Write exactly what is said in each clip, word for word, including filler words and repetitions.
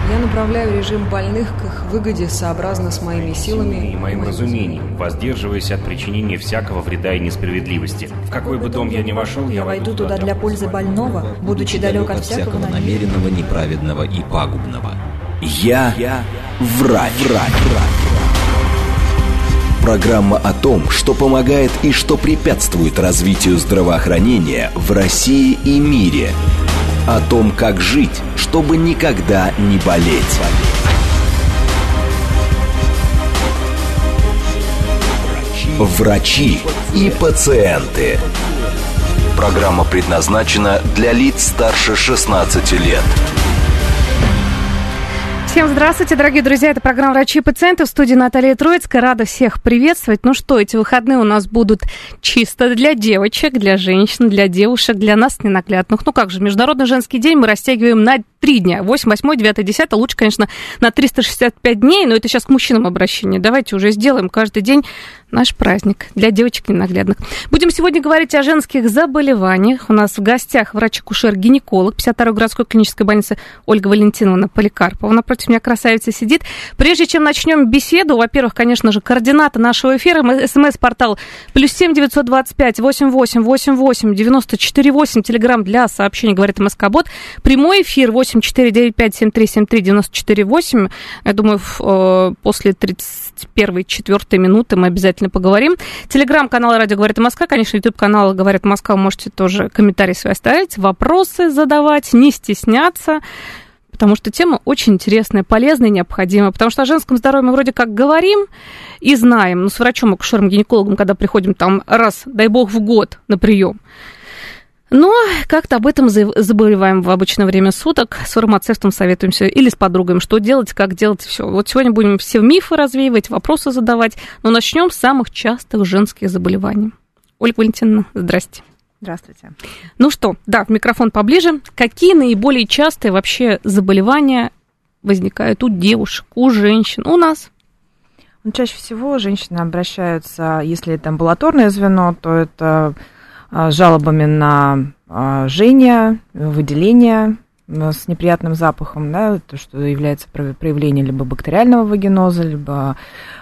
Я направляю режим больных к их выгоде сообразно с моими силами и моим разумением, воздерживаясь от причинения всякого вреда и несправедливости. В какой бы дом я ни вошел, я войду туда для пользы больного, будучи далек от всякого намеренного, неправедного и пагубного. Я, я врач. врач. Программа о том, что помогает и что препятствует развитию здравоохранения в России и мире. О том, как жить, чтобы никогда не болеть. Врачи и пациенты. Программа предназначена для лиц старше шестнадцати лет. Всем здравствуйте, дорогие друзья. Это программа «Врачи и пациенты». В студии Наталья Троицкая. Рада всех приветствовать. Ну что, эти выходные у нас будут чисто для девочек, для женщин, для девушек, для нас ненаглядных. Ну как же, Международный женский день мы растягиваем на три дня. восьмое, восьмое, девятое, десятое. Лучше, конечно, на триста шестьдесят пять дней, но это сейчас к мужчинам обращение. Давайте уже сделаем каждый день наш праздник для девочек ненаглядных. Будем сегодня говорить о женских заболеваниях. У нас в гостях врач-акушер-гинеколог пятьдесят второй городской клинической больницы Ольга Валентиновна Поликарпова. Напротив меня красавица сидит. Прежде чем начнем беседу, во-первых, конечно же, координаты нашего эфира. СМС-портал плюс семь девятьсот двадцать пять восемьдесят восемь восемьдесят восемь девяносто четыре восемь. Телеграмм для сообщений говорит МСК-бот. Прямой эфир восемь четыре девять пять семь три семь три девяносто четыре восемь. Я думаю, после тридцать первой, четвёртой минуты мы обязательно поговорим. Телеграм-канал «Радио говорит МСК». Конечно, ютуб-канал «Говорит МСК». Вы можете тоже комментарии свои оставить, вопросы задавать, не стесняться. Потому что тема очень интересная, полезная и необходимая. Потому что о женском здоровье мы вроде как говорим и знаем. Но с врачом-акушером-гинекологом, когда приходим там раз, дай бог, в год на прием, но как-то об этом забываем в обычное время суток. С фармацевтом советуемся или с подругами, что делать, как делать, все. Вот сегодня будем все мифы развеивать, вопросы задавать. Но начнем с самых частых женских заболеваний. Ольга Валентиновна, здрасте. Здравствуйте. Ну что, да, в микрофон поближе. Какие наиболее частые вообще заболевания возникают у девушек, у женщин, у нас? Ну, чаще всего женщины обращаются, если это амбулаторное звено, то это с жалобами на жжение, выделение с неприятным запахом, да, то, что является проявлением либо бактериального вагиноза, либо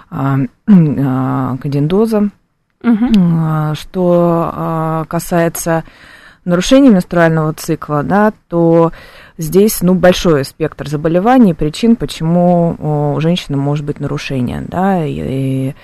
кандидоза. Угу. Что касается нарушений менструального цикла, да, то здесь, ну, большой спектр заболеваний, причин, почему у женщины может быть нарушение, да, и, и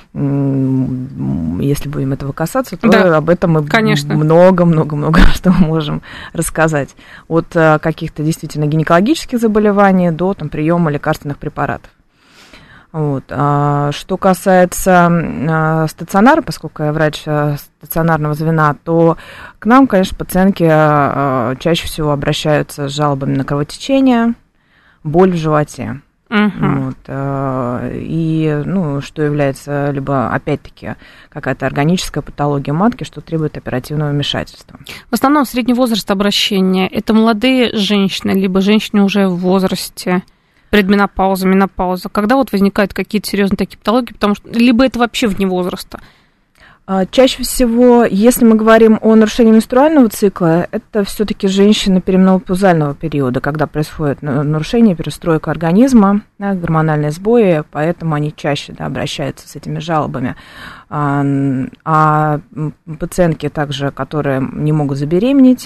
если будем этого касаться, то да, об этом мы много-много-много что можем рассказать. От каких-то действительно гинекологических заболеваний до там, приема лекарственных препаратов. Вот. А что касается а, стационара, поскольку я врач а, стационарного звена, то к нам, конечно, пациентки а, чаще всего обращаются с жалобами на кровотечение, боль в животе. Uh-huh. Вот, а, и, ну, что является либо, опять-таки, какая-то органическая патология матки, что требует оперативного вмешательства. В основном средний возраст обращения – это молодые женщины, либо женщины уже в возрасте, предменопауза, менопауза, когда вот возникают какие-то серьезные такие патологии, потому что либо это вообще вне возраста? Чаще всего, если мы говорим о нарушении менструального цикла, это все-таки женщины перименопаузального периода, когда происходит нарушение, перестройка организма, да, гормональные сбои, поэтому они чаще, да, обращаются с этими жалобами. А, а пациентки также, которые не могут забеременеть,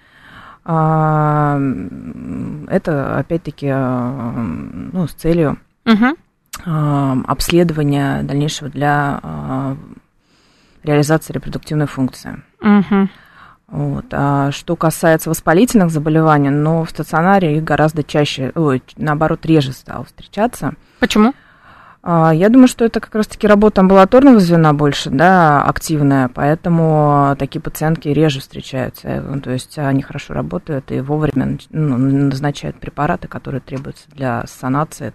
это, опять-таки, ну, с целью uh-huh. обследования дальнейшего для реализации репродуктивной функции. Uh-huh. Вот. А что касается воспалительных заболеваний, но в стационаре их гораздо чаще, ой, наоборот, реже стало встречаться. Почему? Я думаю, что это как раз-таки работа амбулаторного звена больше, да, активная, поэтому такие пациентки реже встречаются. То есть они хорошо работают и вовремя, ну, назначают препараты, которые требуются для санации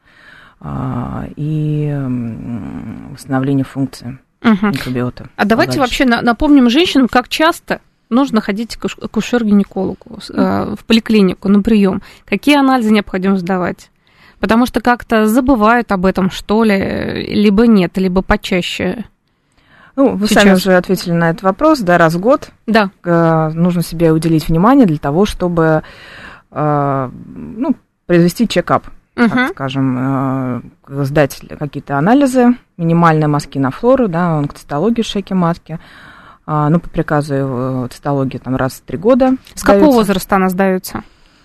и восстановления функции uh-huh. микробиота. А давайте дальше. Вообще напомним женщинам, как часто нужно ходить к акушер-гинекологу uh-huh. в поликлинику на прием, какие анализы необходимо сдавать. Потому что как-то забывают об этом, что ли, либо нет, либо почаще. Ну, вы сейчас сами уже ответили на этот вопрос, да, раз в год. Да. Нужно себе уделить внимание для того, чтобы, ну, произвести чекап, uh-huh. так скажем, сдать какие-то анализы, минимальные мазки на флору, да, онкоцитологию шейки матки. Ну, по приказу цитологии там раз в три года. С сдается. Какого возраста она сдается?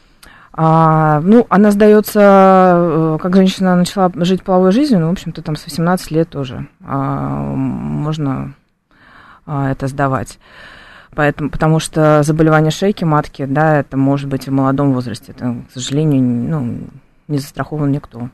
А, ну, она сдается, как женщина начала жить половой жизнью, ну, в общем-то, там с восемнадцати лет тоже а, можно а, это сдавать. Поэтому, потому что заболевание шейки матки, да, это может быть в молодом возрасте. Это, к сожалению, ну, не застрахован никто.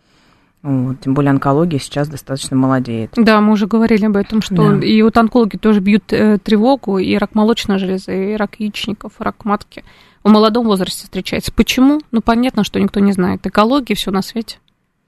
Вот, тем более онкология сейчас достаточно молодеет. Да, мы уже говорили об этом, что да. И вот онкологи тоже бьют э, тревогу, и рак молочной железы, и рак яичников, и рак матки в молодом возрасте встречается. Почему? Ну, понятно, что никто не знает. Экология, все на свете.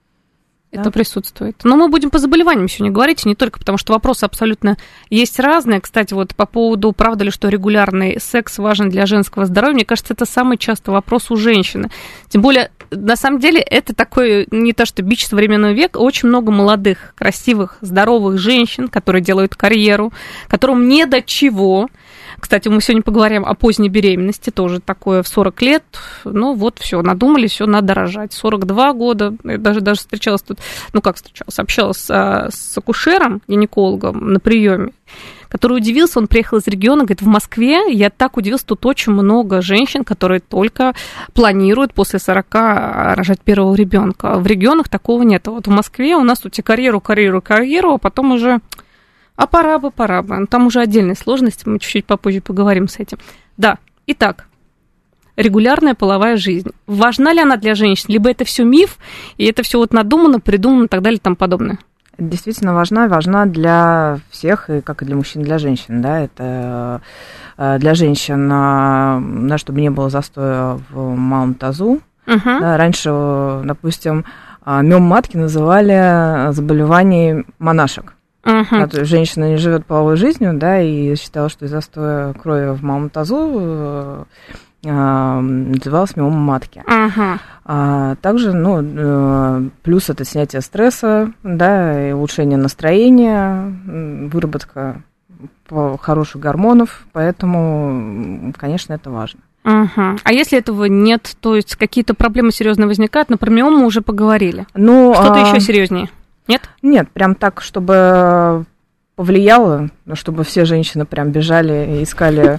Да. Это присутствует. Но мы будем по заболеваниям сегодня говорить, не только потому, что вопросы абсолютно есть разные. Кстати, вот по поводу, правда ли, что регулярный секс важен для женского здоровья, мне кажется, это самый частый вопрос у женщины. Тем более, на самом деле, это такой, не то что бич современного века, очень много молодых, красивых, здоровых женщин, которые делают карьеру, которым не до чего. Кстати, мы сегодня поговорим о поздней беременности, тоже такое в сорок лет. Ну вот, все, надумали, все, надо рожать. сорок два года, я даже, даже встречалась тут, ну как встречалась, общалась с, с акушером, гинекологом на приеме, который удивился, он приехал из региона, говорит, в Москве, я так удивился, тут очень много женщин, которые только планируют после сорока рожать первого ребенка. В регионах такого нет. Вот в Москве у нас тут и карьеру, карьеру, карьеру, а потом уже... А пора бы, пора бы. Там уже отдельные сложности, мы чуть-чуть попозже поговорим с этим. Да, итак, регулярная половая жизнь. Важна ли она для женщин? Либо это все миф, и это все вот надумано, придумано и так далее и тому подобное? Действительно важна, важна для всех, и как и для мужчин, для женщин. Да? Это для женщин, да, чтобы не было застоя в малом тазу. Uh-huh. Да, раньше, допустим, миому матки называли заболеванием монашек. Uh-huh. Женщина не живет половой жизнью, да, и считала, что из-за застоя крови в малом тазу э, э, называлась миома матки. Uh-huh. А также, ну, э, плюс это снятие стресса, да, и улучшение настроения, выработка хороших гормонов, поэтому, конечно, это важно. Uh-huh. А если этого нет, то есть какие-то проблемы серьезные возникают, но про миому мы уже поговорили. Ну, что-то а... еще серьезнее? Нет? Нет, прям так, чтобы повлияло, чтобы все женщины прям бежали и искали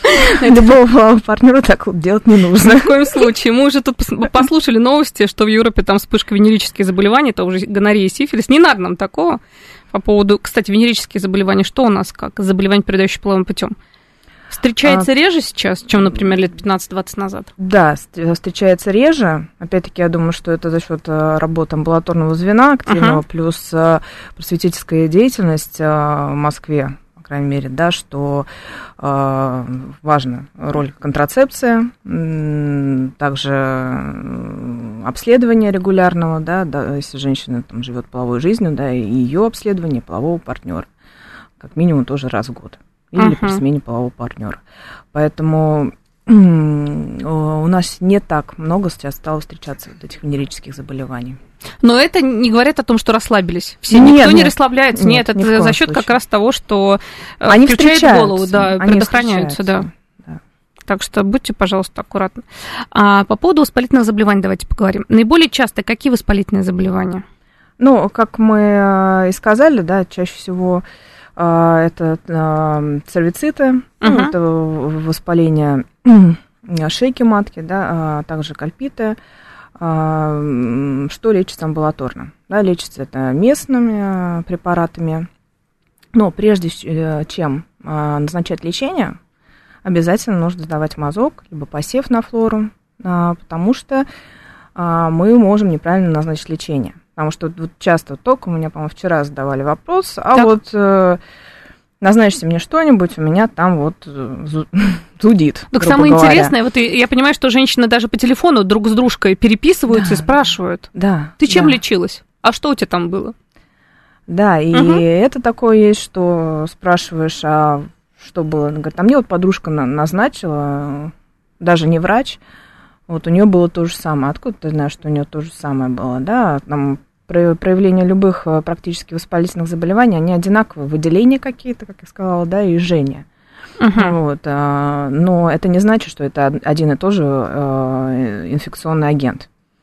любого партнера, так вот делать не нужно. Ни в коем случае. Мы уже тут послушали новости, что в Европе там вспышка венерических заболеваний, это уже гонорея, сифилис. Не надо нам такого. По поводу, кстати, венерические заболевания, что у нас как? Заболевания, передающие половым путем. Встречается а, реже сейчас, чем, например, лет пятнадцать-двадцать назад? Да, встречается реже. Опять-таки, я думаю, что это за счет работы амбулаторного звена активного, uh-huh. плюс просветительская деятельность в Москве, по крайней мере, да, что э, важна роль контрацепции, также обследование регулярного, да, да, если женщина там живет половой жизнью, да, и ее обследование полового партнера, как минимум тоже раз в год. Или uh-huh. при смене полового партнера. Поэтому у нас не так много сейчас стало встречаться вот этих венерических заболеваний. Но это не говорит о том, что расслабились. Все, нет, никто нет, не расслабляется. Нет, нет это за счет случае. Как раз того, что они включает голову, да, они предохраняются, да. да. Так что будьте, пожалуйста, аккуратны. А по поводу воспалительных заболеваний давайте поговорим. Наиболее часто какие воспалительные заболевания? Ну, как мы и сказали, да, чаще всего это цервициты, uh-huh. ну, это воспаление шейки матки, да, а также кальпиты, что лечится амбулаторно. Да, лечится это местными препаратами, но прежде чем назначать лечение, обязательно нужно сдавать мазок, либо посев на флору, потому что мы можем неправильно назначить лечение. Потому что вот часто вот только у меня, по-моему, вчера задавали вопрос, а так. вот э, назначьте мне что-нибудь, у меня там вот зудит. Так самое говоря. Интересное, вот я понимаю, что женщины даже по телефону друг с дружкой переписываются да. и спрашивают. Да. Ты чем да. лечилась? А что у тебя там было? Да, и угу. это такое есть, что спрашиваешь, а что было? Она говорит, а мне вот подружка назначила, даже не врач, вот у нее было то же самое. Откуда ты знаешь, что у нее то же самое было, да? Там проявление любых практически воспалительных заболеваний, они одинаковые, выделения какие-то, как я сказала, да, и жжение. Uh-huh. Вот, но это не значит, что это один и тот же инфекционный агент.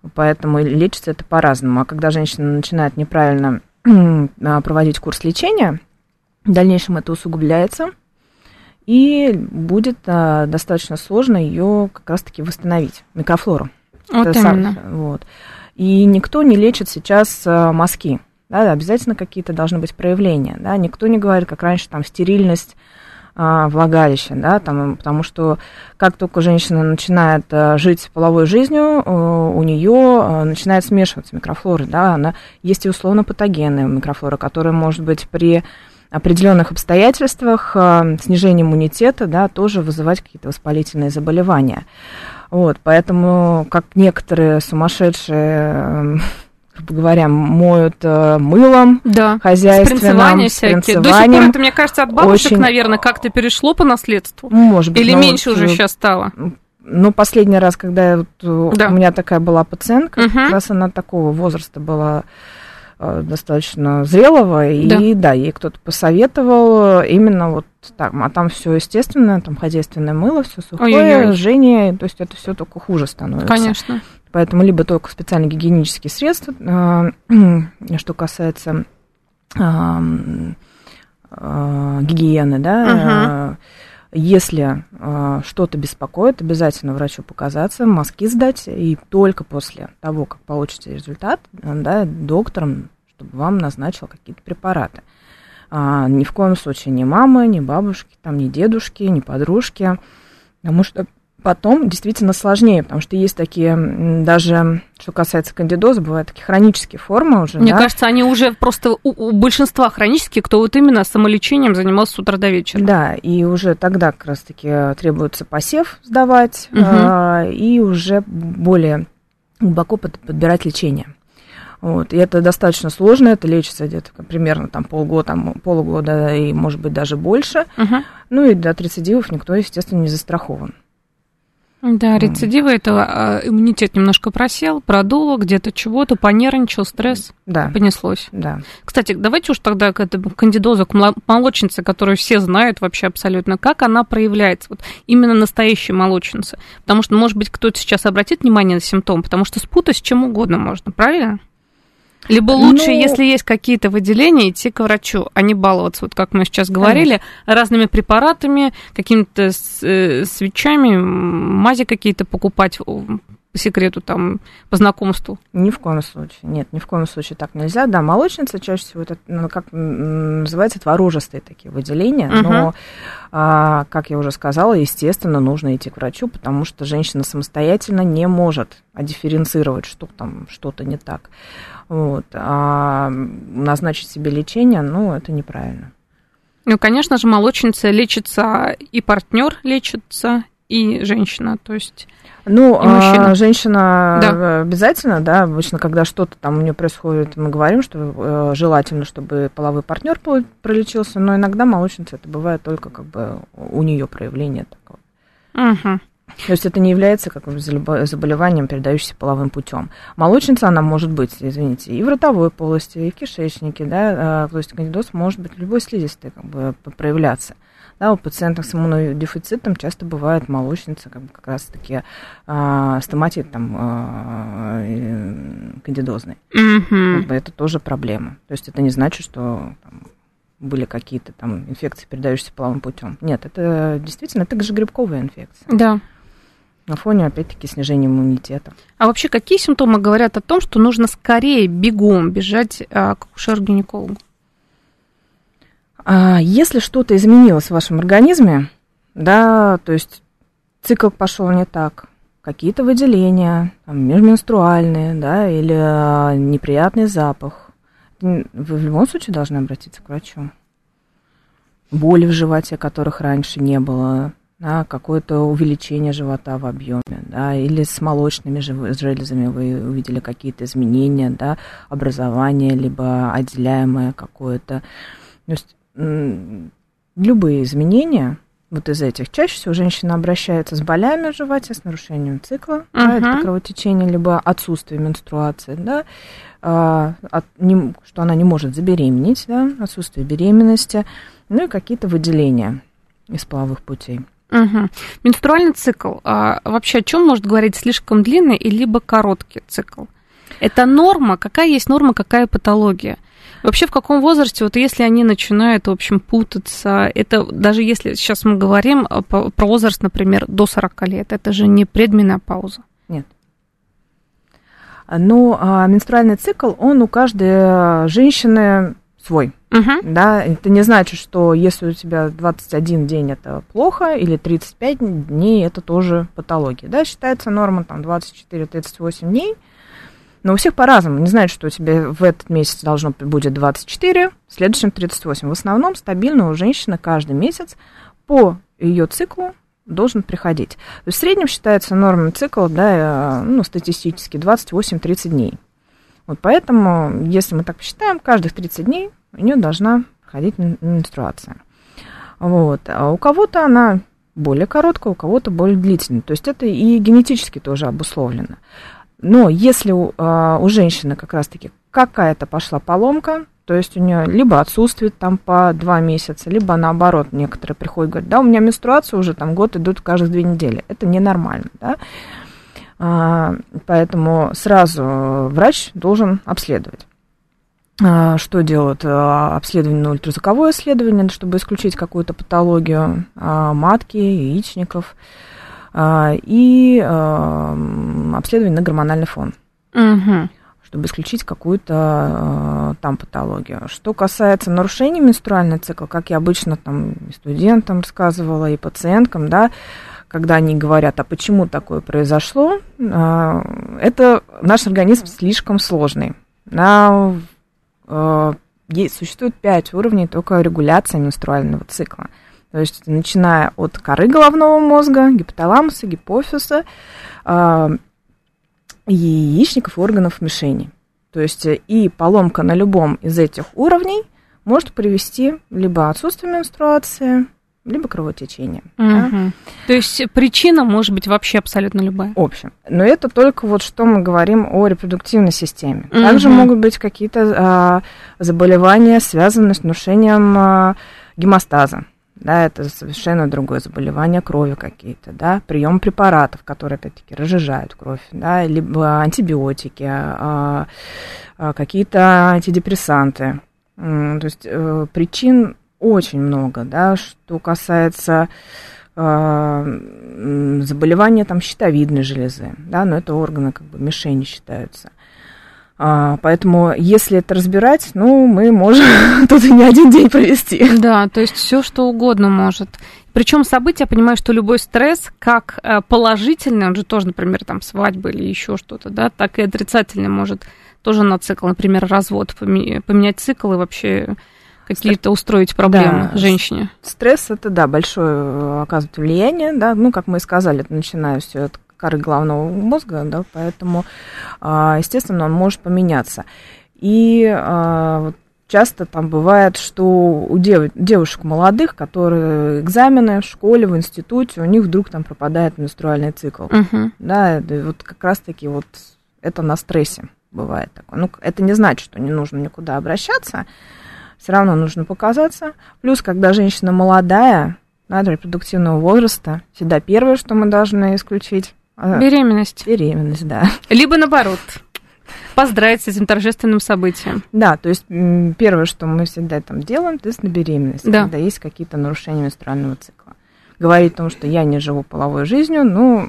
Поэтому лечится это по-разному. А когда женщина начинает неправильно проводить курс лечения, в дальнейшем это усугубляется, и будет а, достаточно сложно ее как раз-таки восстановить, микрофлору. Вот это именно. Сам, вот. И никто не лечит сейчас а, мазки. Да, обязательно какие-то должны быть проявления. Да? Никто не говорит, как раньше, там, стерильность а, влагалища, да, там, потому что как только женщина начинает а, жить половой жизнью, а, у нее а, начинает смешиваться микрофлора. Да? Она, есть и условно-патогенная микрофлора, которая может быть при определенных обстоятельствах э, снижение иммунитета, да, тоже вызывать какие-то воспалительные заболевания. Вот, поэтому, как некоторые сумасшедшие, э, грубо говоря, моют э, мылом, да, хозяйственным, с всякие. До сих пор это, мне кажется, от бабушек, очень... наверное, как-то перешло по наследству? Может быть. Или меньше вот, уже сейчас стало? Ну, последний раз, когда вот, да. у меня такая была пациентка, угу. как раз она такого возраста была, достаточно зрелого, да. и да, ей кто-то посоветовал именно вот так, а там все естественное, там хозяйственное мыло, все сухое, жжение, то есть это все только хуже становится. Конечно. Поэтому либо только специальные гигиенические средства, что касается гигиены, да, угу. Если э, что-то беспокоит, обязательно врачу показаться, мазки сдать, и только после того, как получите результат, да, доктором, чтобы вам назначил какие-то препараты. А, ни в коем случае ни мамы, ни бабушки, там, ни дедушки, ни подружки, потому что потом действительно сложнее, потому что есть такие, даже что касается кандидоза, бывают такие хронические формы уже. Мне да? кажется, они уже просто у, у большинства хронические, кто вот именно самолечением занимался с утра до вечера. Да, и уже тогда как раз-таки требуется посев сдавать, угу. а, и уже более глубоко под, подбирать лечение. Вот, и это достаточно сложно, это лечится где-то примерно там, полгода, там, полугода и, может быть, даже больше. Угу. Ну и от рецидивов никто, естественно, не застрахован. Да, рецидивы, это иммунитет немножко просел, продуло, где-то чего-то, понервничал, стресс, да. понеслось. Да. Кстати, давайте уж тогда к этому кандидозу, к молочнице, которую все знают вообще абсолютно, как она проявляется, вот именно настоящая молочница. Потому что, может быть, кто-то сейчас обратит внимание на симптом, потому что спутать с чем угодно можно, правильно? Либо лучше, ну... если есть какие-то выделения, идти к врачу, а не баловаться, вот как мы сейчас говорили, Конечно. разными препаратами, какими-то свечами, мази какие-то покупать по секрету, там, по знакомству. Ни в коем случае, нет, ни в коем случае так нельзя. Да, молочница чаще всего, это, ну, как называется, творожистые такие выделения, угу. но, а, как я уже сказала, естественно, нужно идти к врачу, потому что женщина самостоятельно не может дифференцировать, что там что-то не так. Вот. А назначить себе лечение, ну, это неправильно. Ну, конечно же, молочница лечится, и партнер лечится, и женщина, то есть... Ну, а, женщина да. обязательно, да, обычно, когда что-то там у нее происходит, мы говорим, что э, желательно, чтобы половой партнер пролечился, но иногда молочница, это бывает только как бы у нее проявление такого. Угу. То есть это не является как бы заболеванием, передающимся половым путем. Молочница, она может быть, извините, и в ротовой полости, и в кишечнике, да, то есть кандидоз может быть любой слизистой как бы проявляться. Да, у пациентов с иммунодефицитом часто бывает молочница, как, бы, как раз-таки а, стоматит там, а, кандидозный. Mm-hmm. Как бы это тоже проблема. То есть это не значит, что там, были какие-то там инфекции, передающиеся половым путем. Нет, это действительно, это же грибковая инфекция. Да. На фоне, опять-таки, снижения иммунитета. А вообще, какие симптомы говорят о том, что нужно скорее бегом бежать а, к акушеру-гинекологу? Если что-то изменилось в вашем организме, да, то есть цикл пошел не так, какие-то выделения, там, межменструальные, да, или неприятный запах, вы в любом случае должны обратиться к врачу. Боли в животе, которых раньше не было, да, какое-то увеличение живота в объеме, да, или с молочными железами вы увидели какие-то изменения, да, образование, либо отделяемое какое-то. То есть любые изменения вот из этих. Чаще всего женщина обращается с болями в животе, с нарушением цикла, uh-huh. да, это кровотечение, либо отсутствие менструации, да, а, от, не, что она не может забеременеть, да, отсутствие беременности, ну и какие-то выделения из половых путей. Угу. Менструальный цикл. А вообще о чем может говорить слишком длинный и либо короткий цикл? Это норма? Какая есть норма, какая патология? Вообще в каком возрасте, вот если они начинают, в общем, путаться, это даже если сейчас мы говорим про возраст, например, до сорока лет, это же не предменопауза. Нет. Но а, менструальный цикл, он у каждой женщины свой. Угу. Да? Это не значит, что если у тебя двадцать один день это плохо, или тридцать пять дней это тоже патология. Да? Считается норма там, двадцать четыре - тридцать восемь дней. Но у всех по-разному. Не знает, что у тебя в этот месяц должно будет двадцать четыре, в следующем тридцать восемь. В основном стабильно у женщины каждый месяц по ее циклу должен приходить. То есть в среднем считается нормой цикла, да, ну, статистически двадцать восемь - тридцать дней. Вот поэтому, если мы так посчитаем, каждых тридцать дней у нее должна проходить менструация. Вот. А у кого-то она более короткая, у кого-то более длительная. То есть это и генетически тоже обусловлено. Но если у, у женщины как раз-таки какая-то пошла поломка, то есть у нее либо отсутствует там по два месяца, либо наоборот, некоторые приходят и говорят, да, у меня менструация уже там год идут каждые две недели. Это ненормально, да. А, поэтому сразу врач должен обследовать. А, что делают? Обследование на ультразвуковое исследование, чтобы исключить какую-то патологию а, матки, яичников. И э, обследование на гормональный фон, угу. чтобы исключить какую-то э, там патологию. Что касается нарушений менструального цикла, как я обычно там и студентам рассказывала, и пациенткам, да, когда они говорят, а почему такое произошло, э, это наш организм слишком сложный. На, э, есть, существует пять уровней только регуляции менструального цикла. То есть, начиная от коры головного мозга, гипоталамуса, гипофиза, э, яичников и органов мишени. То есть, и поломка на любом из этих уровней может привести либо отсутствие менструации, либо кровотечение. Угу. Да? То есть, причина может быть вообще абсолютно любая? Общая. Но это только вот что мы говорим о репродуктивной системе. Угу. Также могут быть какие-то э, заболевания, связанные с нарушением э, гемостаза. Да, это совершенно другое заболевание крови какие-то, да, прием препаратов, которые, опять-таки, разжижают кровь, да, либо антибиотики, а, а, какие-то антидепрессанты. То есть э, причин очень много, да, что касается э, заболевания там, щитовидной железы, да, но это органы как бы мишени считаются. А, поэтому, если это разбирать, ну, мы можем тут и не один день провести. Да, то есть все что угодно может. Причем события, я понимаю, что любой стресс, как положительный, он же тоже, например, там свадьба или еще что-то, да, так и отрицательный может тоже на цикл, например, развод, поменять цикл и вообще какие-то устроить проблемы да, женщине. Стресс это, да, большое оказывает влияние, да, ну, как мы и сказали, это начиная все от коры головного мозга, да, поэтому, естественно, он может поменяться. И часто там бывает, что у дев, девушек молодых, которые экзамены в школе, в институте, у них вдруг там пропадает менструальный цикл. Uh-huh. Да, вот как раз-таки вот это на стрессе бывает такое. Ну, это не значит, что не нужно никуда обращаться, все равно нужно показаться. Плюс, когда женщина молодая, да, репродуктивного возраста, всегда первое, что мы должны исключить, беременность. Беременность, да. Либо наоборот, поздравить с этим торжественным событием. Да, то есть первое, что мы всегда там делаем, тест на беременность, да. Когда есть какие-то нарушения менструального цикла. Говорить о том, что я не живу половой жизнью, ну...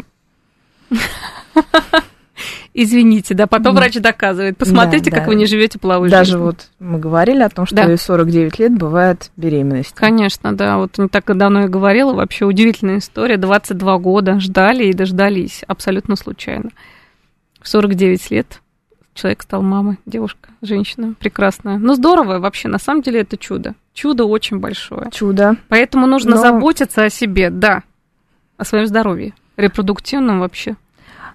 Извините, да, потом врач доказывает. Посмотрите, да, как да. вы не живете половой Даже жизнью. Даже вот мы говорили о том, что да. и сорок девять лет бывает беременность. Конечно, да, вот не так давно я говорила, вообще удивительная история, двадцать два года ждали и дождались, абсолютно случайно. В сорок девять лет человек стал мамой, девушка, женщина, прекрасная. Ну, здорово вообще, на самом деле это чудо. Чудо очень большое. Чудо. Поэтому нужно Но... заботиться о себе, да, о своем здоровье, репродуктивном вообще.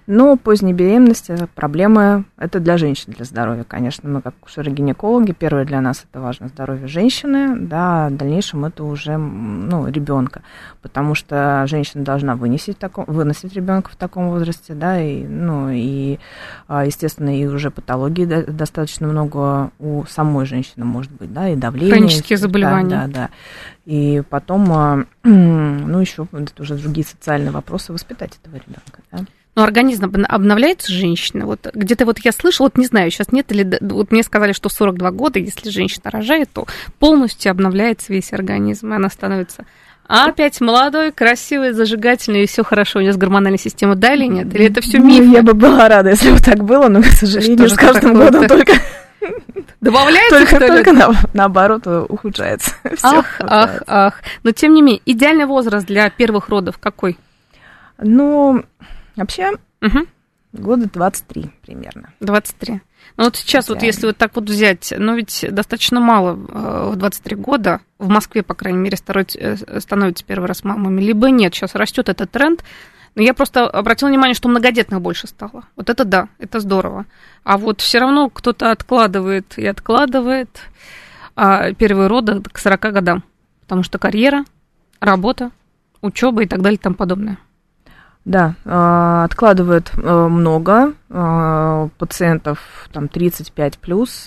Но поздняя беременность, проблемы, это для женщин, для здоровья, конечно. Мы как акушеры-гинекологи, первое для нас это важно здоровье женщины, да, в дальнейшем это уже, ну, ребенка, потому что женщина должна выносить, таком, выносить ребенка в таком возрасте, да, и, ну, и, естественно, и уже патологии достаточно много у самой женщины может быть, да, и давление. Хронические заболевания. Да, да, да. И потом, ну, еще это уже другие социальные вопросы воспитать этого ребенка, да. Но организм обновляется женщина. Вот где-то вот я слышала, вот не знаю, сейчас нет, или вот мне сказали, что в сорок два года, если женщина рожает, то полностью обновляется весь организм, и она становится опять молодой, красивой, зажигательной, и все хорошо у нее с гормональной системой, да или нет? Или это все миф? Ну, я бы была рада, если бы так было, но, к сожалению, с каждым годом только... Добавляется, только, что ли? Только на, наоборот ухудшается. Ах, ах, ах. Но, тем не менее, идеальный возраст для первых родов какой? Ну... Вообще, угу. года двадцать три примерно. двадцать три. Ну вот сейчас вот если вот так вот взять, ну ведь достаточно мало в двадцать три года, в Москве, по крайней мере, становятся первый раз мамами, либо нет, сейчас растет этот тренд. Но я просто обратила внимание, что многодетных больше стало. Вот это да, это здорово. А вот все равно кто-то откладывает и откладывает первые роды к сорока годам, потому что карьера, работа, учеба и так далее и тому подобное. Да, откладывают много пациентов, там тридцать пять плюс,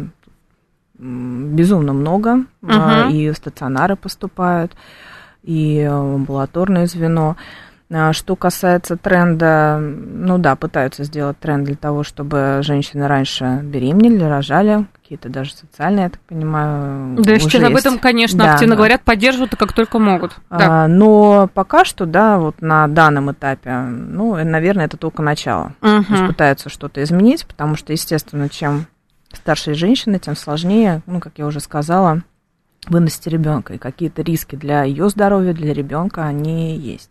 безумно много, uh-huh. и в стационары поступают, и амбулаторное звено. Что касается тренда, ну да, пытаются сделать тренд для того, чтобы женщины раньше беременели, рожали, какие-то даже социальные, я так понимаю, да, уже сейчас есть. Об этом, конечно, да, активно да. говорят, поддерживают, как только могут. Да. А, но пока что, да, вот на данном этапе, ну, наверное, это только начало. Uh-huh. То есть пытаются что-то изменить, потому что, естественно, чем старше женщина, тем сложнее, ну, как я уже сказала, выносить ребенка. И какие-то риски для ее здоровья, для ребенка, они есть.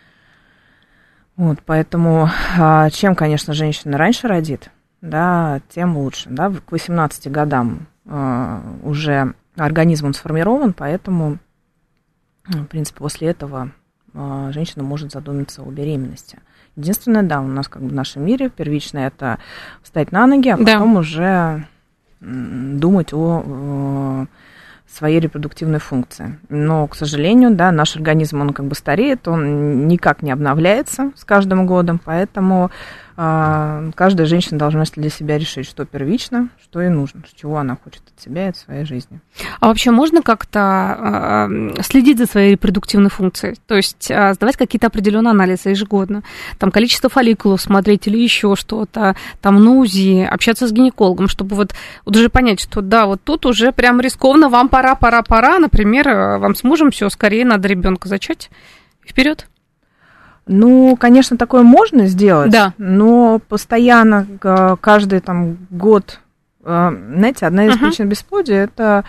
Вот, поэтому чем, конечно, женщина раньше родит, да, тем лучше. Да, к восемнадцати годам э, уже организм он сформирован, поэтому, в принципе, после этого э, женщина может задуматься о беременности. Единственное, да, у нас как бы в нашем мире первично это встать на ноги, а потом да. уже думать о... о своей репродуктивной функции. Но, к сожалению, да, наш организм, он как бы стареет, он никак не обновляется с каждым годом, поэтому э, каждая женщина должна для себя решить, что первично, что ей нужно, чего она хочет от себя и от своей жизни. А вообще можно как-то э, следить за своей репродуктивной функцией? То есть э, сдавать какие-то определенные анализы ежегодно? Там количество фолликулов смотреть или еще что-то, там на УЗИ, общаться с гинекологом, чтобы вот, вот уже понять, что да, вот тут уже прям рискованно, вам пора, пора, пора, например, вам с мужем все, скорее надо ребенка зачать. Вперед. Ну, конечно, такое можно сделать, да. но постоянно, каждый там год, знаете, одна из uh-huh. причин бесплодия – это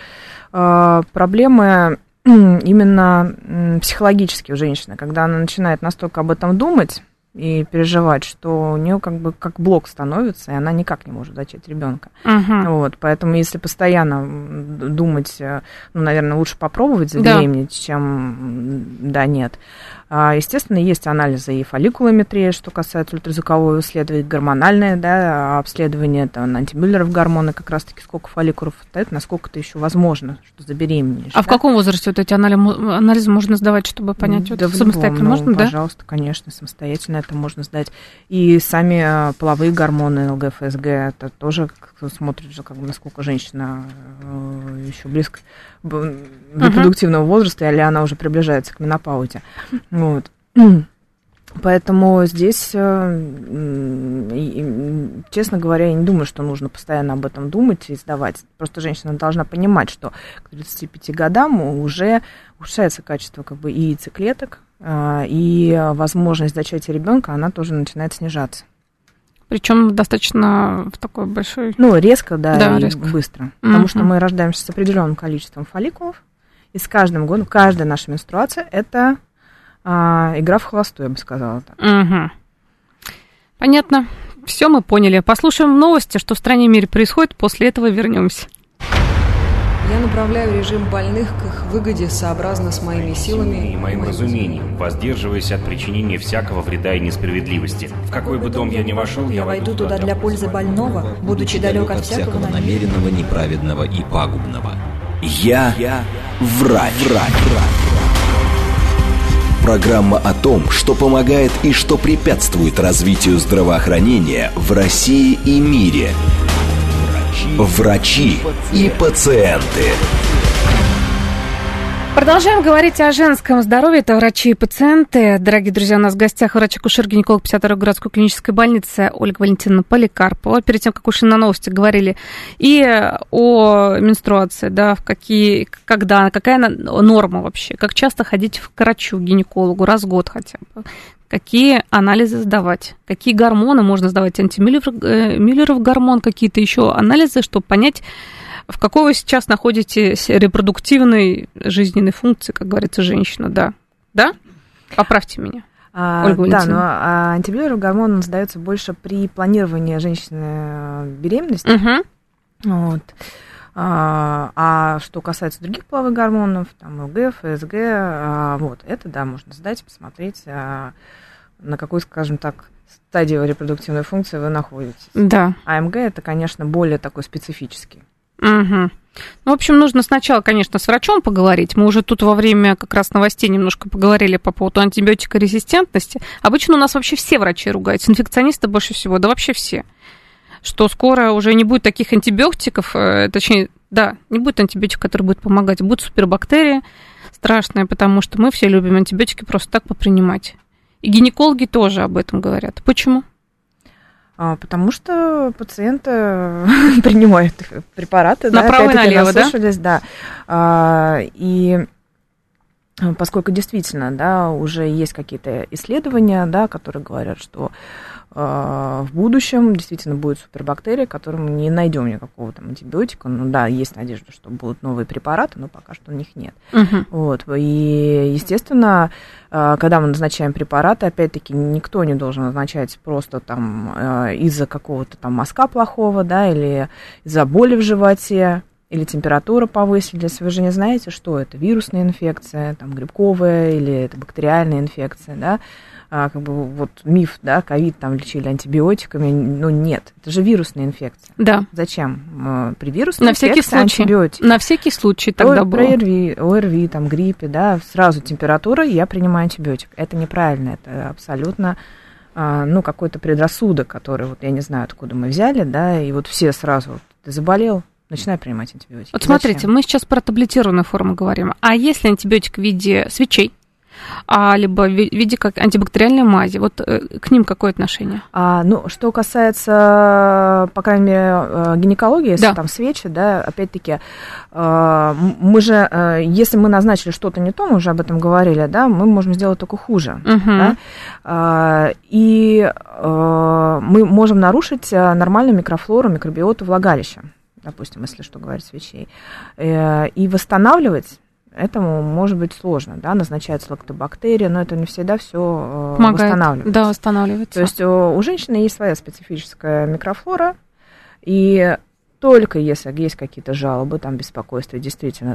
проблемы именно психологические у женщины, когда она начинает настолько об этом думать и переживать, что у нее как бы как блок становится, и она никак не может зачать ребенка. Uh-huh. Вот, поэтому если постоянно думать, ну, наверное, лучше попробовать забеременеть, да. чем да, нет. Естественно, есть анализы и фолликулометрия, что касается ультразвукового исследования, гормональное, да, обследование, это антимюллеров гормоны, как раз-таки сколько фолликулов стоит, насколько это еще возможно, что забеременеешь. А да? В каком возрасте вот эти анализы можно сдавать, чтобы понять? Да, вот, самостоятельно ну, можно, да? Пожалуйста, конечно, самостоятельно это можно сдать. И сами половые гормоны, эл гэ эф эс гэ, это тоже смотрит же, как бы, насколько женщина еще близко к репродуктивного uh-huh. возраста, или она уже приближается к менопаузе. Вот. Поэтому здесь, честно говоря, я не думаю, что нужно постоянно об этом думать и сдавать. Просто женщина должна понимать, что к тридцати пяти годам уже ухудшается качество как бы, и яйцеклеток, и возможность зачатия ребенка, она тоже начинает снижаться. Причем достаточно в такой большой... Ну, резко, да, да и резко. Быстро. Mm-hmm. Потому что мы рождаемся с определенным количеством фолликулов, и с каждым годом, каждая наша менструация – это а, игра в холостую, я бы сказала так. Mm-hmm. Понятно. Все мы поняли. Послушаем новости, что в стране и мире происходит, после этого вернемся. Я направляю режим больных к их выгоде сообразно с моими силами и моим разумением, воздерживаясь от причинения всякого вреда и несправедливости. В какой бы дом я ни вошел, я войду туда для пользы больного, будучи далек от всякого намеренного, неправедного и пагубного. Я, я врач. врач. Программа о том, что помогает и что препятствует развитию здравоохранения в России и мире. Врачи и пациенты. Продолжаем говорить о женском здоровье. Это врачи и пациенты. Дорогие друзья, у нас в гостях врач-акушер-гинеколог пятьдесят второй городской клинической больницы Ольга Валентиновна Поликарпова. Перед тем, как ушли на новости, говорили и о менструации, да, в какие, когда, какая норма вообще, как часто ходить к врачу, гинекологу, раз в год хотя бы. Какие анализы сдавать, какие гормоны можно сдавать, антимиллеров гормон, какие-то еще анализы, чтобы понять, в какой вы сейчас находитесь репродуктивной жизненной функции, как говорится, женщина, да. Да? Поправьте меня, а, Ольга Валентиновна. Да, но а, антимиллеров гормон он сдается больше при планировании женщины беременности. Угу. Вот. А, а что касается других половых гормонов, там ЛГ, ФСГ, а, вот, это, да, можно сдать, посмотреть, а, на какой, скажем так, стадии репродуктивной функции вы находитесь. Да. АМГ это, конечно, более такой специфический. Угу. Ну, в общем, нужно сначала, конечно, с врачом поговорить. Мы уже тут во время как раз новостей немножко поговорили по поводу антибиотикорезистентности. Обычно у нас вообще все врачи ругаются, инфекционисты больше всего, да вообще все. Что скоро уже не будет таких антибиотиков, точнее, да, не будет антибиотиков, который будет помогать, будут супербактерии страшные, потому что мы все любим антибиотики просто так попринимать. И гинекологи тоже об этом говорят. Почему? А, потому что пациенты принимают препараты, направо да, и налево, да? да. А, и поскольку действительно, да, уже есть какие-то исследования, да, которые говорят, что в будущем действительно будет супербактерия, которым мы не найдем никакого там антибиотика. Ну да, есть надежда, что будут новые препараты, но пока что у них нет. Uh-huh. Вот. И, естественно, когда мы назначаем препараты, опять-таки, никто не должен назначать просто там из-за какого-то там мазка плохого, да, или из-за боли в животе, или температура повысилась. Если вы же не знаете, что это, вирусная инфекция, там, грибковая, или это бактериальная инфекция, да, а, как бы вот миф, да, ковид там лечили антибиотиками, ну нет, это же вирусная инфекция. Да. Зачем? При вирусной на инфекции всякий случай. Антибиотики. На всякий случай тогда было. При ОРВИ, ОРВИ, там, гриппе, да, сразу температура, я принимаю антибиотик. Это неправильно, это абсолютно, ну, какой-то предрассудок, который, вот я не знаю, откуда мы взяли, да, и вот все сразу, ты заболел, начинай принимать антибиотики. Вот смотрите, Зачем? Мы сейчас про таблетированную форму говорим. А если антибиотик в виде свечей, а, либо в виде как антибактериальной мази, вот э, к ним какое отношение? А, ну, что касается, по крайней мере, гинекологии, если да. там свечи, да, опять-таки, э, мы же, э, если мы назначили что-то не то, мы уже об этом говорили, да, мы можем сделать только хуже, угу. да, э, и э, мы можем нарушить нормальную микрофлору, микробиоту влагалища, допустим, если что говорить свечей, э, и восстанавливать этому может быть сложно, да, назначается лактобактерия, но это не всегда все восстанавливается. Да, восстанавливается. То есть у женщины есть своя специфическая микрофлора, и только если есть какие-то жалобы, там, беспокойство, действительно,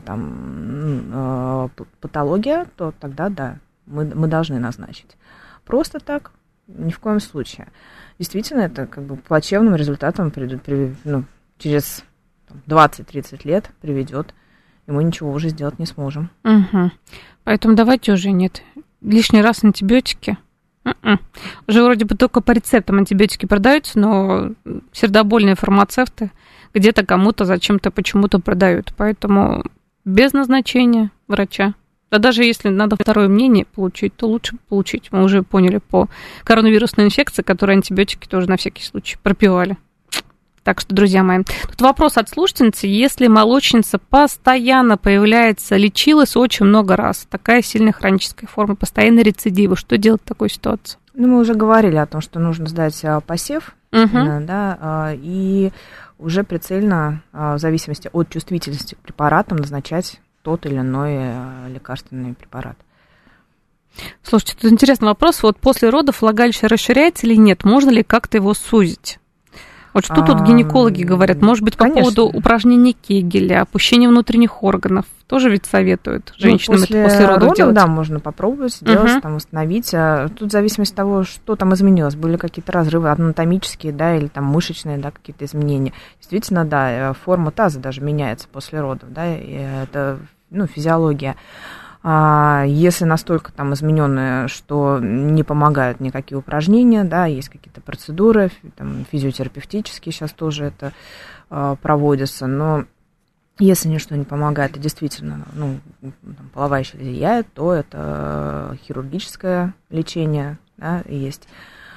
там, патология, то тогда, да, мы, мы должны назначить. Просто так ни в коем случае. Действительно, это как бы плачевным результатом при, при, ну, через двадцать-тридцать лет приведет, и мы ничего уже сделать не сможем. Угу. Поэтому давайте уже нет. Лишний раз антибиотики. У-у. Уже вроде бы только по рецептам антибиотики продаются, но сердобольные фармацевты где-то кому-то зачем-то почему-то продают. Поэтому без назначения врача. Да даже если надо второе мнение получить, то лучше получить. Мы уже поняли по коронавирусной инфекции, которые антибиотики тоже на всякий случай пропивали. Так что, друзья мои, тут вопрос от слушательницы. Если молочница постоянно появляется, лечилась очень много раз, такая сильная хроническая форма, постоянные рецидивы, что делать в такой ситуации? Ну, мы уже говорили о том, что нужно сдать посев, угу. да, и уже прицельно, в зависимости от чувствительности к препаратам, назначать тот или иной лекарственный препарат. Слушайте, тут интересный вопрос. Вот после родов влагалище расширяется или нет? Можно ли как-то его сузить? Вот что а, тут гинекологи говорят? Может быть, по конечно. поводу упражнений Кегеля, опущения внутренних органов, тоже ведь советуют женщинам ну, после, после родов, родов делать? Да, можно попробовать сделать, uh-huh. там, установить. Тут в зависимости от того, что там изменилось. Были какие-то разрывы анатомические, да, или там мышечные, да, какие-то изменения. Действительно, да, форма таза даже меняется после родов, да, и это, ну, физиология. Если настолько там измененные, что не помогают никакие упражнения, да, есть какие-то процедуры, там, физиотерапевтические сейчас тоже это а, проводятся, но если ничто не помогает, и действительно, ну, там, половая щель зияет, то это хирургическое лечение, да, есть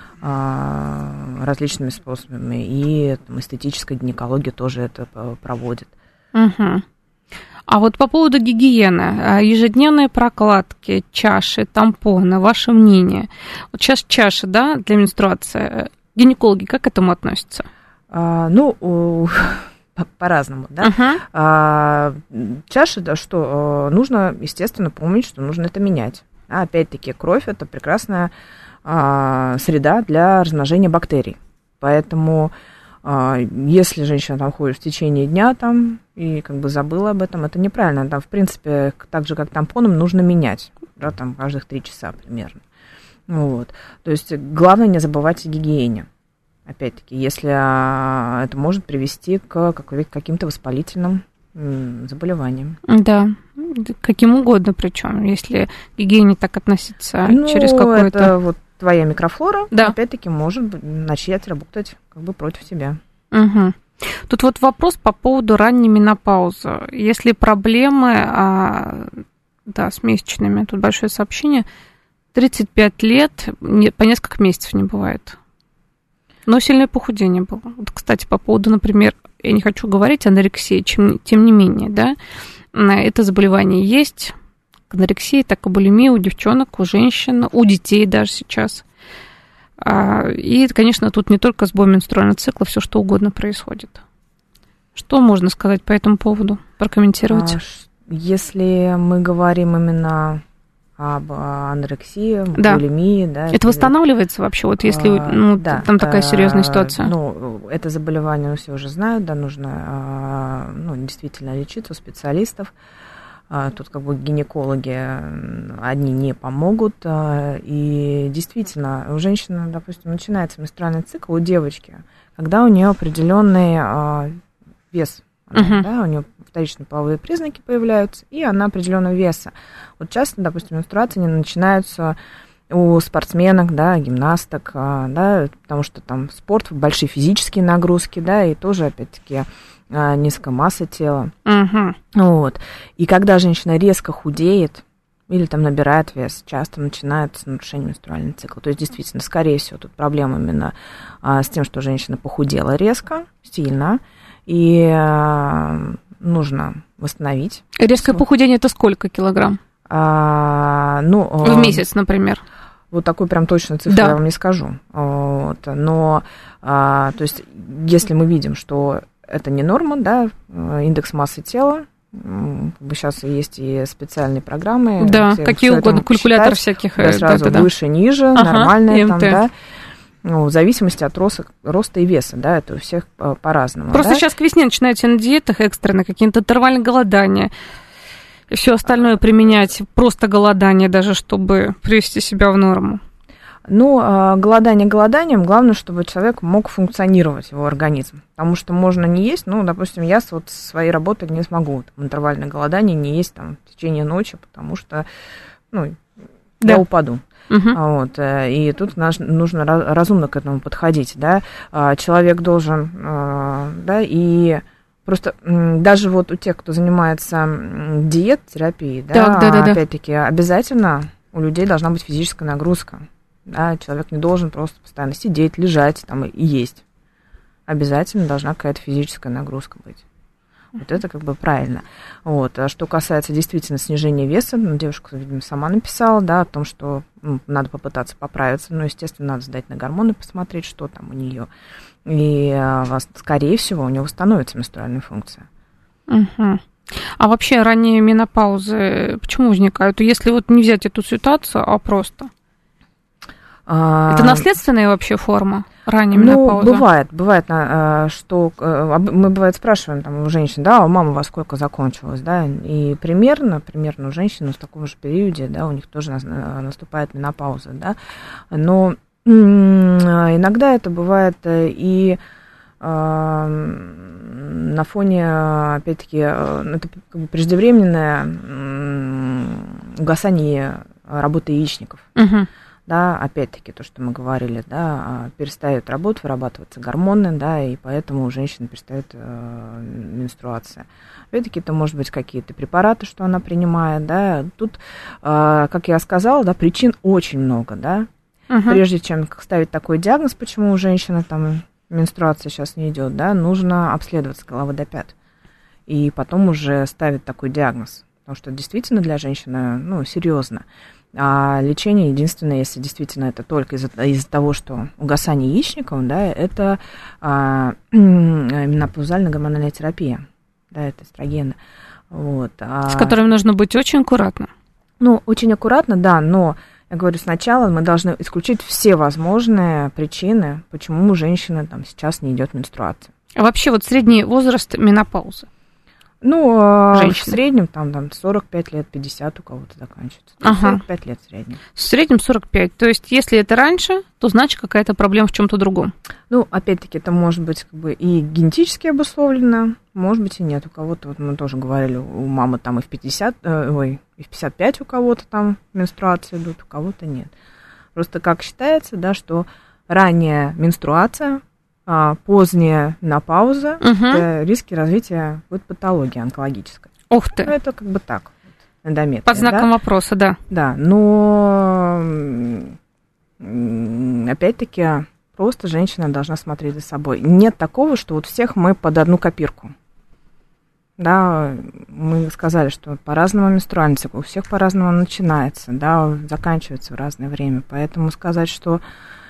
а, различными способами, и там, эстетическая гинекология тоже это проводит. Угу. А вот по поводу гигиены, ежедневные прокладки, чаши, тампоны, ваше мнение? Вот сейчас чаши, да, для менструации, гинекологи как к этому относятся? А, ну, по- по-разному, да. Uh-huh. А, чаши, да, что нужно, естественно, помнить, что нужно это менять. А, опять-таки, кровь – это прекрасная а, среда для размножения бактерий. Поэтому если женщина там ходит в течение дня там, и как бы забыла об этом, это неправильно. Там, в принципе, так же, как тампоном, нужно менять, да, там, каждых три часа примерно. Вот. То есть главное не забывать о гигиене. Опять-таки, если это может привести к каким-то воспалительным заболеваниям. Да, каким угодно причем, если к гигиене так относиться ну, через какое-то... Это вот твоя микрофлора, да. опять-таки, может начать работать как бы против тебя. Угу. Тут вот вопрос по поводу ранней менопаузы. Если проблемы а, да, с месячными, тут большое сообщение, тридцать пять лет, не, по несколько месяцев не бывает. Но сильное похудение было. Вот, кстати, по поводу, например, я не хочу говорить анорексии, чем, тем не менее, да, это заболевание есть, анорексия, так и булимия у девчонок, у женщин, у детей даже сейчас. И, конечно, тут не только сбой менструального цикла, все что угодно происходит. Что можно сказать по этому поводу? Прокомментировать? Если мы говорим именно об анорексии, да. булимии, да. Это восстанавливается вообще, вот если ну, да, там такая серьезная ситуация? Ну, это заболевание, ну, все уже знают, да, нужно, ну, действительно лечиться у специалистов. Тут как бы гинекологи одни не помогут. И действительно, у женщины, допустим, начинается менструальный цикл у девочки, когда у нее определенный вес, uh-huh. да, у нее вторичные половые признаки появляются, и она определенного веса. Вот часто, допустим, менструации начинаются у спортсменок, да, гимнасток, да, потому что там спорт, большие физические нагрузки, да, и тоже, опять-таки, низкая масса тела. Uh-huh. Вот. И когда женщина резко худеет или там набирает вес, часто начинается нарушение менструального цикла. То есть, действительно, скорее всего, тут проблема именно а, с тем, что женщина похудела резко, сильно, и а, нужно восстановить. Резкое свой... похудение – это сколько килограмм? А, ну, в месяц, например? Вот такой прям точную цифру да. я вам не скажу. Вот. Но, а, то есть, если мы видим, что это не норма, да, индекс массы тела, сейчас есть и специальные программы. Да, какие угодно, калькулятор всяких. Да, сразу да, да, выше, ниже, ага, нормальные там, да. Ну, в зависимости от роста, роста и веса, да, это у всех по-разному. Просто да? сейчас к весне начинаете на диетах экстренно, какие-то интервальные голодания, и все остальное применять, просто голодание даже, чтобы привести себя в норму. Ну, голодание голоданием, главное, чтобы человек мог функционировать, его организм. Потому что можно не есть, ну, допустим, я вот своей работы не смогу в интервальное голодание не есть там в течение ночи, потому что, ну, да. я упаду. Угу. Вот, и тут нужно разумно к этому подходить, да. Человек должен, да, и просто даже вот у тех, кто занимается диет-терапией, да, да, да, да, опять-таки, обязательно у людей должна быть физическая нагрузка. Да, человек не должен просто постоянно сидеть, лежать там, и есть. Обязательно должна какая-то физическая нагрузка быть. Вот это как бы правильно. Вот. А что касается действительно снижения веса, ну, девушка, видимо, сама написала, да, о том, что ну, надо попытаться поправиться, но, естественно, надо сдать на гормоны, посмотреть, что там у нее. И, скорее всего, у нее восстановится менструальная функция. Угу. А вообще ранние менопаузы почему возникают? Если вот не взять эту ситуацию, а просто... Это наследственная вообще форма ранней ну, менопаузы? Бывает, бывает, что мы, бывает, спрашиваем там, у женщин, да, у мамы во сколько закончилось, да, и примерно, примерно у женщин в таком же периоде, да, у них тоже наступает менопауза, да, но иногда это бывает и на фоне, опять-таки, это как бы преждевременное угасание работы яичников. Угу. Да, опять-таки, то, что мы говорили, да, перестает работать, вырабатываться гормоны, да, и поэтому у женщины перестает э, менструация. Опять-таки, это может быть какие-то препараты, что она принимает, да. Тут, э, как я сказала, да, причин очень много, да. Uh-huh. Прежде чем ставить такой диагноз, почему у женщины там менструация сейчас не идет, да, нужно обследоваться с головы до пят. И потом уже ставить такой диагноз. Потому что действительно для женщины, ну, серьезно. А лечение единственное, если действительно это только из-за, из-за того, что угасание яичников, да, это а, менопаузальная гормональная терапия, да, это эстрогены. Вот, а, с которыми нужно быть очень аккуратно. Ну, очень аккуратно, да, но, я говорю, сначала мы должны исключить все возможные причины, почему у женщины там сейчас не идет менструация. А вообще вот средний возраст менопаузы? Ну, женщины. В среднем там, там сорок пять лет, пятьдесят у кого-то заканчивается. Ага. сорок пять лет в среднем. В среднем сорок пять. То есть, если это раньше, то значит какая-то проблема в чем-то другом. Ну, опять-таки, это может быть как бы и генетически обусловлено, может быть и нет. У кого-то, вот мы тоже говорили, у мамы там и в пятьдесят, э, ой, и в пятьдесят пять у кого-то там менструации идут, у кого-то нет. Просто как считается, да, что ранняя менструация, поздняя менопауза, угу. это риски развития вот, патологии онкологической. Ух ты! Ну, это как бы так, вот, эндометрия. Под знаком да? вопроса, да. Да, но опять-таки просто женщина должна смотреть за собой. Нет такого, что вот всех мы под одну копирку. Да, мы сказали, что по-разному менструальный цикл, у всех по-разному начинается, да, заканчивается в разное время. Поэтому сказать, что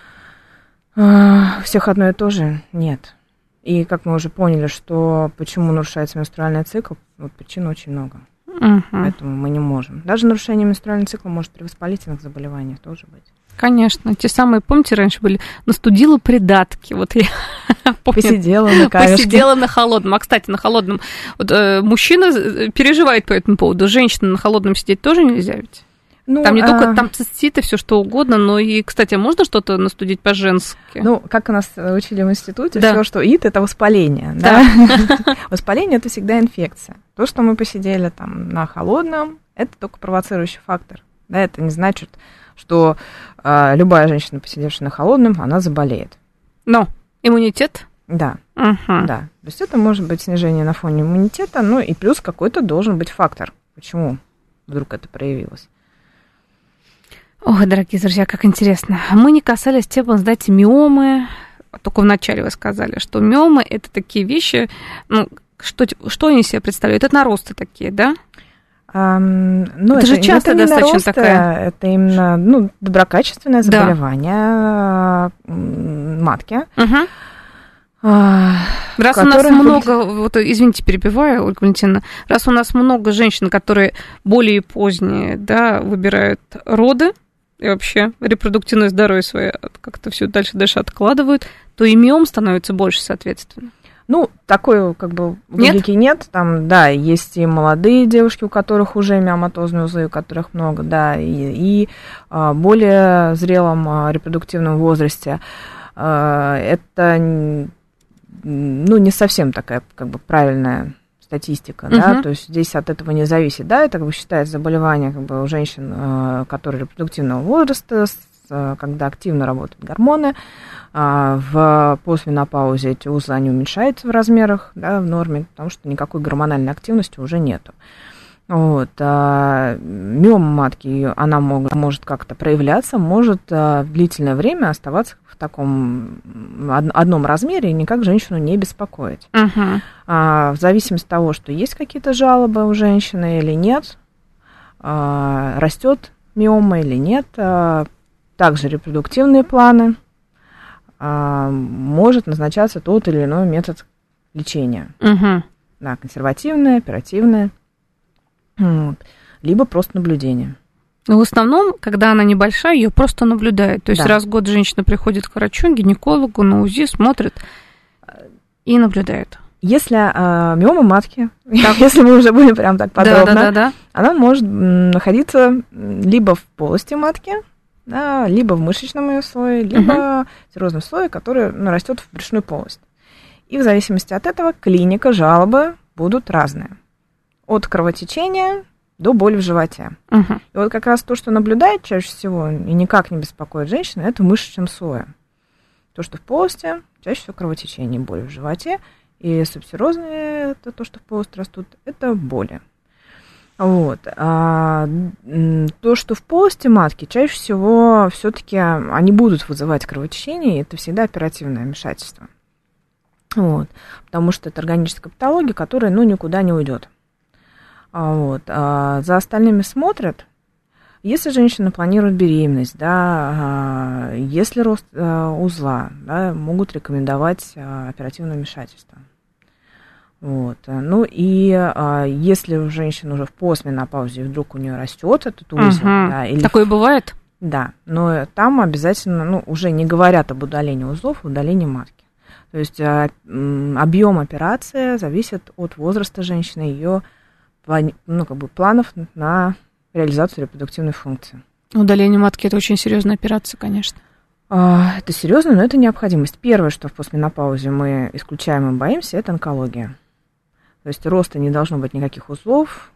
у всех одно и то же, нет. И как мы уже поняли, что почему нарушается менструальный цикл, вот причин очень много. Uh-huh. Поэтому мы не можем. Даже нарушение менструального цикла может при воспалительных заболеваниях тоже быть. Конечно. Те самые, помните, раньше были настудила придатки. Вот я помню. Посидела на камешке. Посидела на холодном. А, кстати, на холодном. Вот, э, мужчина переживает по этому поводу. Женщина на холодном сидеть тоже нельзя ведь? Ну, там не а... только там циститы, все что угодно, но и, кстати, можно что-то настудить по-женски? Ну, как у нас учили в институте, да. все, что ид, это воспаление. Да. Да? Воспаление это всегда инфекция. То, что мы посидели там на холодном, это только провоцирующий фактор. Да, это не значит, что а, любая женщина, посидевшая на холодном, она заболеет. Но иммунитет? Да. Uh-huh. Да. То есть это может быть снижение на фоне иммунитета, ну и плюс какой-то должен быть фактор. Почему вдруг это проявилось? Ох, дорогие друзья, как интересно. Мы не касались темы, знаете, миомы. Только вначале вы сказали, что миомы – это такие вещи, ну, что, что они себе представляют? Это наросты такие, да? А, ну, это, это же часто это достаточно наросты, такая. Это именно ну, доброкачественное заболевание да. матки. Угу. А, раз у нас много, вот, извините, перебиваю, Ольга Валентиновна, раз у нас много женщин, которые более поздние, да, выбирают роды и вообще репродуктивное здоровье свое как-то все дальше-дальше откладывают, то и миом становится больше, соответственно. Ну, такой, как бы, логики нет? нет. Там, да, есть и молодые девушки, у которых уже миоматозные узлы, у которых много, да, и, и а, более зрелом а, репродуктивном возрасте. А, это, ну, не совсем такая, как бы, правильная статистика, uh-huh. да, то есть здесь от этого не зависит, да, это, как бы, считается заболевание, как бы, у женщин, а, которые репродуктивного возраста, когда активно работают гормоны, в постменопаузе эти узлы, они уменьшаются в размерах, да, в норме, потому что никакой гормональной активности уже нету. Вот. А миома матки, она мог, может как-то проявляться, может а, длительное время оставаться в таком одном размере и никак женщину не беспокоить. Uh-huh. А, в зависимости от того, что есть какие-то жалобы у женщины или нет, а, растет миома или нет, а, также репродуктивные планы, а, может назначаться тот или иной метод лечения. Uh-huh. Да, консервативное, оперативное, вот, либо просто наблюдение. Но в основном, когда она небольшая, ее просто наблюдают. То есть да. раз в год женщина приходит к врачу, гинекологу, на УЗИ, смотрит и наблюдает. Если э, миома матки, если мы уже будем прям так подробно, да, да, да, да. она может находиться либо в полости матки, да, либо в мышечном ее слое, либо uh-huh. в серозном слое, который ну, растет в брюшную полость. И в зависимости от этого клиника, жалобы будут разные. От кровотечения до боли в животе. Uh-huh. И вот как раз то, что наблюдает чаще всего и никак не беспокоит женщину, это в мышечном слое. То, что в полости, чаще всего кровотечение, боли в животе. И субсерозные, это то, что в полость растут, это боли. Вот. А то, что в полости матки, чаще всего все-таки они будут вызывать кровотечение, и это всегда оперативное вмешательство. Вот. Потому что это органическая патология, которая ну, никуда не уйдет. Вот. А за остальными смотрят. Если женщина планирует беременность, да, если рост узла, да, могут рекомендовать оперативное вмешательство. Вот. Ну и а, если у женщины уже в постменопаузе вдруг у нее растет этот узел, uh-huh. да, или такое бывает? Да, но там обязательно, ну, уже не говорят об удалении узлов, а удалении матки. То есть а, объем операции зависит от возраста женщины, ее ну, как бы планов на реализацию репродуктивной функции. Удаление матки – это очень серьезная операция, конечно. Это серьезно, но это необходимость. Первое, что в постменопаузе мы исключаем и боимся, это онкология. То есть роста не должно быть никаких узлов,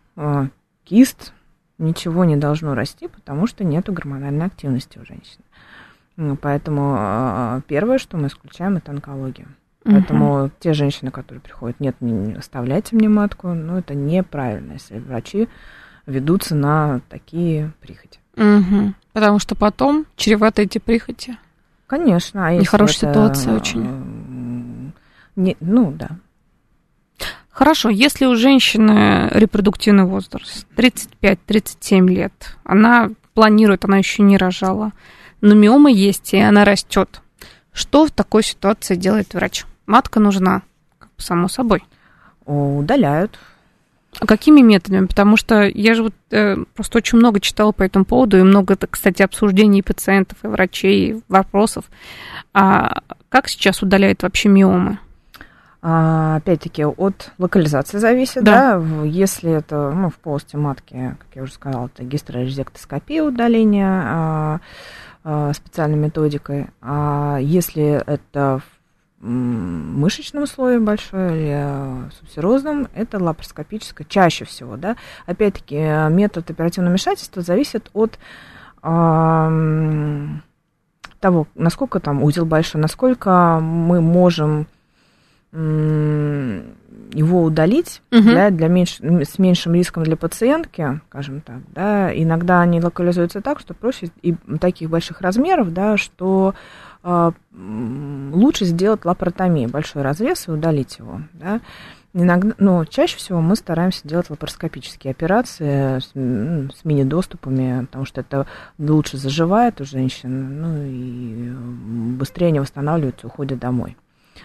кист, ничего не должно расти, потому что нет гормональной активности у женщины. Поэтому первое, что мы исключаем, это онкология. Угу. Поэтому те женщины, которые приходят, нет, не оставляйте мне матку, ну, это неправильно, если врачи ведутся на такие прихоти. Угу. Потому что потом чреваты эти прихоти. Конечно. А нехорошая это... ситуация очень. Не, ну, да. Хорошо, если у женщины репродуктивный возраст тридцать пять - тридцать семь лет, она планирует, она еще не рожала, но миома есть, и она растет. Что в такой ситуации делает врач? Матка нужна, само собой. Удаляют. А какими методами? Потому что я же вот, э, просто очень много читала по этому поводу, и много, кстати, обсуждений и пациентов, и врачей, и вопросов. А как сейчас удаляют вообще миомы? А, опять-таки, от локализации зависит, да. да? Если это ну, в полости матки, как я уже сказала, это гистерорезектоскопия удаления а, а, специальной методикой. А если это в мышечном слое большой или субсерозном, это лапароскопическое, чаще всего, да. Опять-таки, метод оперативного вмешательства зависит от а, того, насколько там узел большой, насколько мы можем его удалить угу. для, для меньш, с меньшим риском для пациентки, скажем так, да, иногда они локализуются так, что проще и таких больших размеров, да, что э, лучше сделать лапаротомию, большой разрез и удалить его, да. Иногда, но чаще всего мы стараемся делать лапароскопические операции с, ну, с мини-доступами, потому что это лучше заживает у женщин, ну и быстрее они восстанавливаются, уходят домой.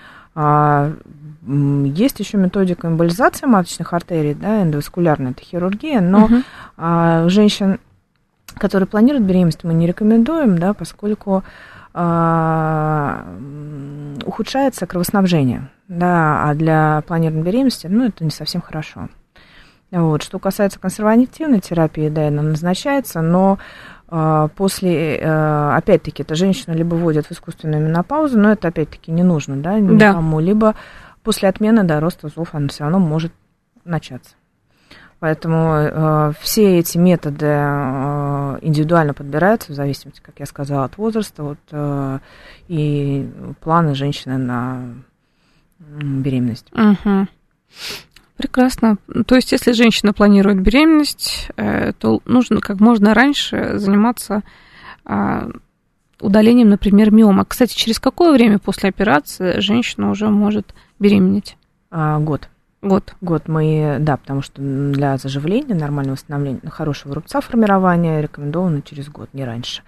Есть еще методика эмболизации маточных артерий, да, эндоваскулярная, это хирургия, но uh-huh. а, женщин, которые планируют беременность, мы не рекомендуем, да, поскольку а, ухудшается кровоснабжение, да, а для планированной беременности, ну, это не совсем хорошо. Вот. Что касается консервативной терапии, да, она назначается, но после, опять-таки, эта женщина либо вводит в искусственную менопаузу, но это, опять-таки, не нужно, да, никому, да. либо после отмены, да, роста узлов она все равно может начаться. Поэтому э, все эти методы э, индивидуально подбираются в зависимости, как я сказала, от возраста вот, э, и плана женщины на беременность. Угу. Прекрасно. То есть, если женщина планирует беременность, то нужно как можно раньше заниматься удалением, например, миомы. Кстати, через какое время после операции женщина уже может беременеть? А, год. Год. Год мы, да, потому что для заживления, нормального восстановления, хорошего рубца формирования рекомендовано через год, не раньше.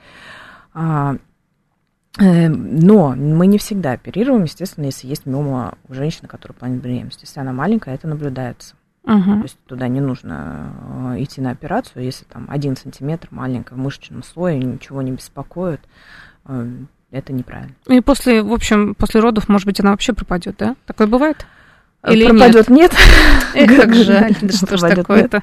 Но мы не всегда оперируем, естественно, если есть миома у женщины, которая планирует беременность. Если она маленькая, это наблюдается. Угу. То есть туда не нужно идти на операцию, если там один сантиметр маленькая в мышечном слое, ничего не беспокоит, это неправильно. И после, в общем, после родов, может быть, она вообще пропадет, да? Такое бывает? Или пропадет нет? Эх, как жаль, да что ж такое-то.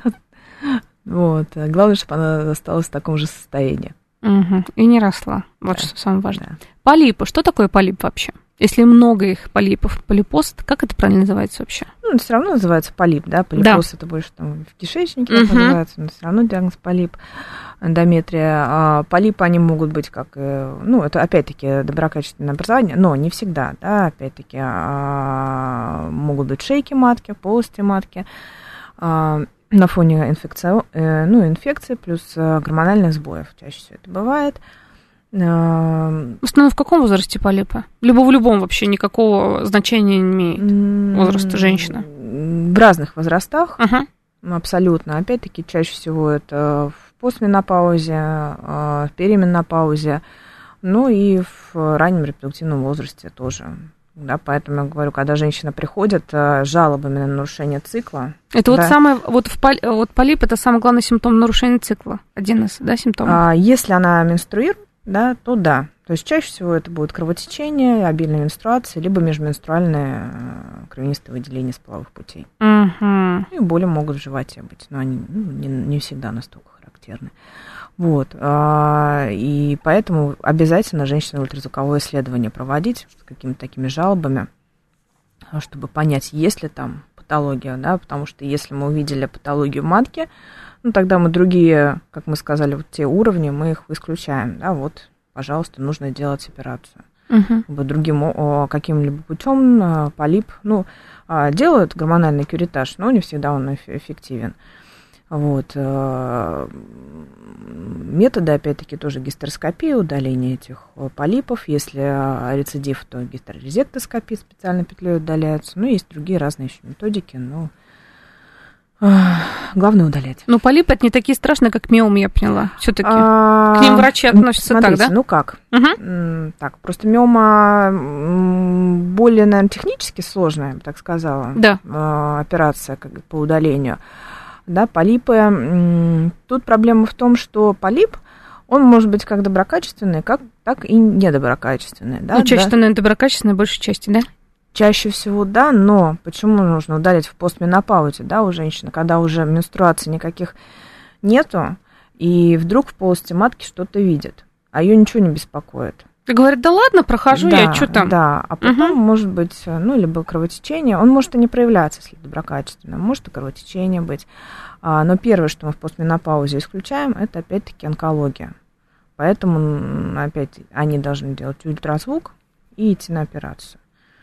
Вот. Главное, чтобы она осталась в таком же состоянии. Угу. И не росла. Вот да. Что самое важное. Да. Полипы. Что такое полип вообще? Если много их полипов, полипоз, как это правильно называется вообще? Ну, все равно называется полип, да? Полипоз да. это больше там в кишечнике угу. называется, но все равно диагноз полип, эндометрия. А полипы, они могут быть как, ну, это опять-таки доброкачественное образование, но не всегда, да, опять-таки а, могут быть шейки матки, полости матки, а, на фоне инфекции, ну, инфекции плюс гормональных сбоев. Чаще всего это бывает. В основном в каком возрасте полипы? Либо в любом вообще никакого значения не имеет возраста женщины? В разных возрастах, uh-huh. абсолютно. Опять-таки, чаще всего это в постменопаузе, в переменопаузе, ну и в раннем репродуктивном возрасте тоже. Да, поэтому я говорю, когда женщина приходит с жалобами на нарушение цикла. Это да, вот самое, вот, в поли, вот полип это самый главный симптом нарушения цикла, один из, да, симптомов? А, если она менструирует, да, то да. То есть чаще всего это будет кровотечение, обильная менструация, либо межменструальное кровянистое выделение с половых путей. Uh-huh. И боли могут в животе быть, но они ну, не, не всегда настолько характерны. Вот. И поэтому обязательно женщине ультразвуковое исследование проводить с какими-то такими жалобами, чтобы понять, есть ли там патология, да, потому что если мы увидели патологию в матке, ну, тогда мы другие, как мы сказали, вот те уровни, мы их исключаем, да, вот, пожалуйста, нужно делать операцию. Uh-huh. Другим каким-либо путем полип, ну, делают гормональный кюретаж, но не всегда он эффективен. Вот. Методы, опять-таки, тоже гистероскопия, удаление этих полипов. Если рецидив, то гистерорезектоскопия, специально петлей удаляются. Ну, есть другие разные еще методики, но главное удалять. Но полипы это не такие страшные, как миомы, я поняла. Все-таки к ним врачи относятся. Смотрите, так, да? Ну как? Угу. Так, просто миома более, наверное, технически сложная, я бы так сказала. Да. Операция как бы, по удалению. Да, полипы. Тут проблема в том, что полип, он может быть как доброкачественный, как, так и недоброкачественный. Да, ну, чаще, да. наверное, доброкачественный, большей части, да? Чаще всего, да, но почему нужно удалить в постменопаузе, да, у женщины, когда уже менструаций никаких нету, и вдруг в полости матки что-то видит, а ее ничего не беспокоит. И говорит, да ладно, прохожу да, я, что там? Да, а потом угу. может быть, ну, либо кровотечение, он может и не проявляться, если доброкачественно, может и кровотечение быть, но первое, что мы в постменопаузе исключаем, это опять-таки онкология. Поэтому, опять, они должны делать ультразвук и идти на операцию.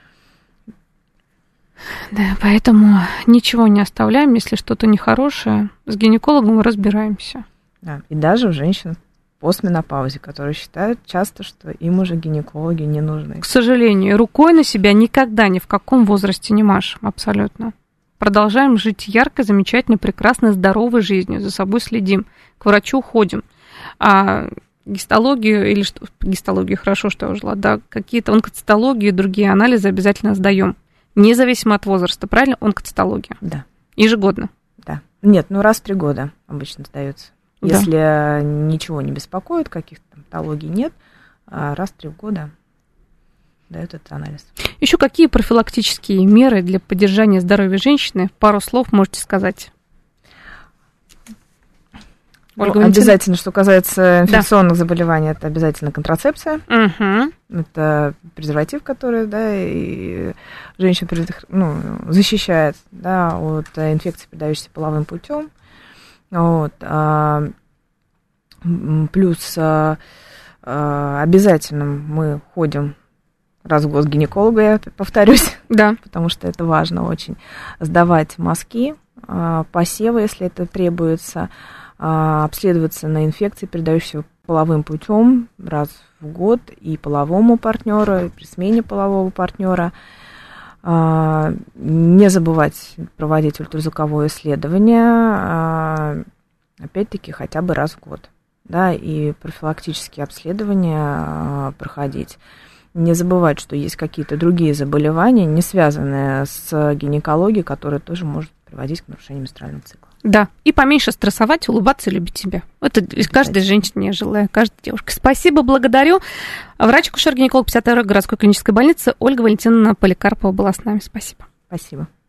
Да, поэтому ничего не оставляем, если что-то нехорошее, с гинекологом разбираемся. Да, и даже у женщин в постменопаузе, которые считают часто, что им уже гинекологи не нужны. К сожалению, рукой на себя никогда ни в каком возрасте не машем, абсолютно. Продолжаем жить яркой, замечательной, прекрасной, здоровой жизнью, за собой следим, к врачу ходим. А гистологию, или что, гистологию хорошо, что я ужила, да, какие-то онкоцитологию и другие анализы обязательно сдаем. Независимо от возраста, правильно? Онкоцитология. Да. Ежегодно. Да. Нет, ну раз в три года обычно сдается. Да. Если ничего не беспокоит, каких-то там патологий нет, раз в три года дают этот анализ. Еще какие профилактические меры для поддержания здоровья женщины? Пару слов можете сказать. Ну, обязательно, что касается инфекционных да. заболеваний, это обязательно контрацепция. Угу. Это презерватив, который, да, и женщин ну, защищает, да, от инфекций, передающихся половым путем. Вот. Плюс обязательно мы ходим раз в год к гинекологу, я повторюсь, да. потому что это важно очень, сдавать мазки, посевы, если это требуется, обследоваться на инфекции, передающиеся половым путем раз в год и половому партнеру, и при смене полового партнера. Не забывать проводить ультразвуковое исследование, опять-таки, хотя бы раз в год, да, и профилактические обследования проходить. не забывать, что есть какие-то другие заболевания, не связанные с гинекологией, которые тоже может приводить к нарушению менструального цикла. Да, и поменьше стрессовать, улыбаться и любить себя. Это каждой женщине я желаю, каждой девушке. Спасибо, благодарю. Врач-акушер-гинеколог пятьдесят второй городской клинической больницы Ольга Валентиновна Поликарпова была с нами. Спасибо. Спасибо.